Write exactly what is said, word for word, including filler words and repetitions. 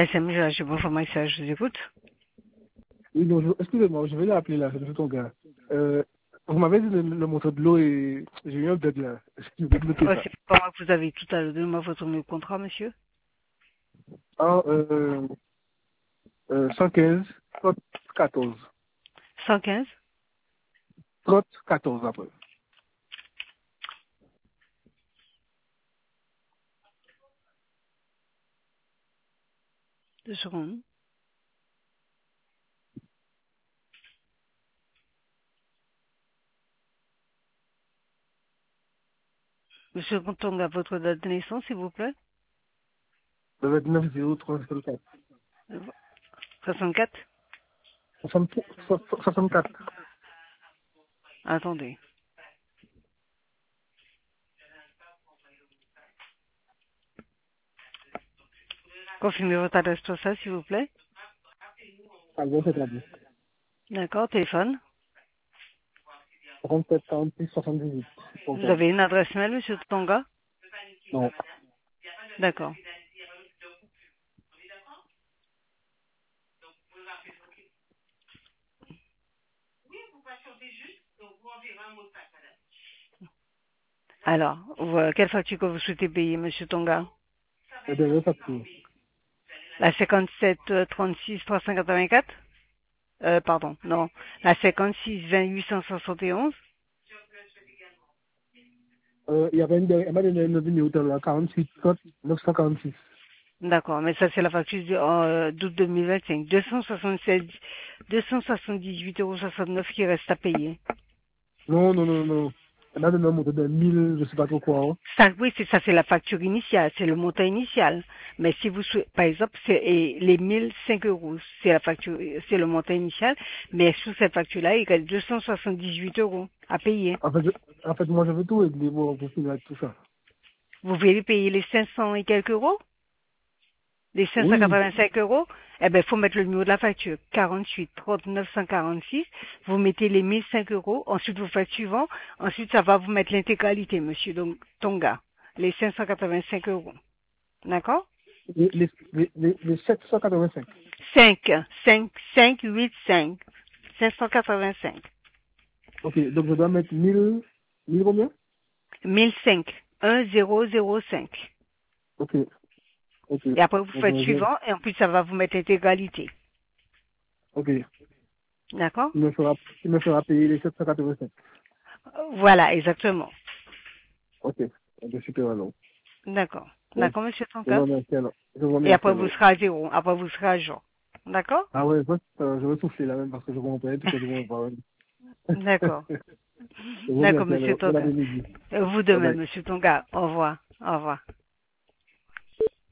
S M G, je vous message, je vous écoute. Oui, donc, je- excusez-moi, je vais l'appeler là, c'est ton gars. Euh, vous m'avez dit le, le montant de l'eau et j'ai eu un dead là. Est-ce que vous pouvez noter Oh, ça? c'est pas moi que vous avez tout à l'heure. Donnez-moi votre numéro de contrat, monsieur. Ah, euh, euh, cent quinze, trente, quatorze. cent quinze. trente, quatorze après. Deux secondes. Monsieur Contonga, votre date de naissance, s'il vous plaît. Le vingt-neuf zéro trois soixante-quatre. soixante-quatre. soixante-quatre. Attendez. Confirmez votre adresse postale, s'il vous plaît. Ah, bon, c'est très bien. D'accord, téléphone. trente-sept, quarante-six, soixante-dix-huit. Vous avez une adresse mail, monsieur Tonga? Non. D'accord. Alors, vous- quelle facture que vous souhaitez payer, monsieur Tonga? Et de refacture. La cinquante-sept euh, trente-six trois cent quatre-vingt-quatre? Euh, pardon, non. La cinquante-six vingt huit cent soixante et onze? Euh, il y avait une, elle m'a donné une numéro de là, quarante-huit, trente, neuf cent quarante-six. D'accord, mais ça c'est la facture de- euh, d'août deux mille vingt-cinq. deux cent soixante-seize, deux cent soixante-dix-huit euros soixante-neuf qui reste à payer. Non, non, non, non. Elle m'a donné un montant de mille, je sais pas trop quoi. Hein. Ça, oui, c'est ça, c'est la facture initiale, c'est le montant initial. Mais si vous souhaitez, par exemple, c'est et les mille cinq euros, c'est la facture, c'est le montant initial. Mais sous cette facture-là, il reste deux cent soixante-dix-huit euros à payer. En fait, je- en fait, moi, je veux tout régler pour, pour finir avec tout ça. Vous voulez payer les cinq cents et quelques euros? Les Oui. cinq cent quatre-vingt-cinq euros, eh ben, faut mettre le numéro de la facture. quarante-huit, trente, neuf cent quarante-six. Vous mettez les mille cinq euros. Ensuite, vous faites suivant. Ensuite, ça va vous mettre l'intégralité, monsieur donc, Tonga. Les cinq cent quatre-vingt-cinq euros. D'accord? Les, les, les, les, les sept cent quatre-vingt-cinq. cinq, cinq, cinq, huit, cinq. cinq cent quatre-vingt-cinq. Ok, donc je dois mettre mille, mille combien? mille cinq. un zéro zéro cinq. Ok, ok. Et après, vous Donc, faites euh, je- suivant. Et ensuite, ça va vous mettre l'intégralité. ok. D'accord? Il me fera, il me fera payer les sept cent quatre-vingt-cinq. Voilà, exactement. Ok. Ok, super alors. D'accord. Bon. D'accord, monsieur Je vous Tonka? remercie alors. Je vous Et remercie après, vous alors. serez à zéro. Après, vous serez à jour. D'accord? Ah ouais, moi, euh, je vais souffler là même parce que je comprends pas tout ce que je comprends pas. D'accord. Je vous D'accord, remercie monsieur alors. Bon Tonga. après-midi. Vous de Bye même, bye. monsieur Tonga. Au revoir. Au revoir.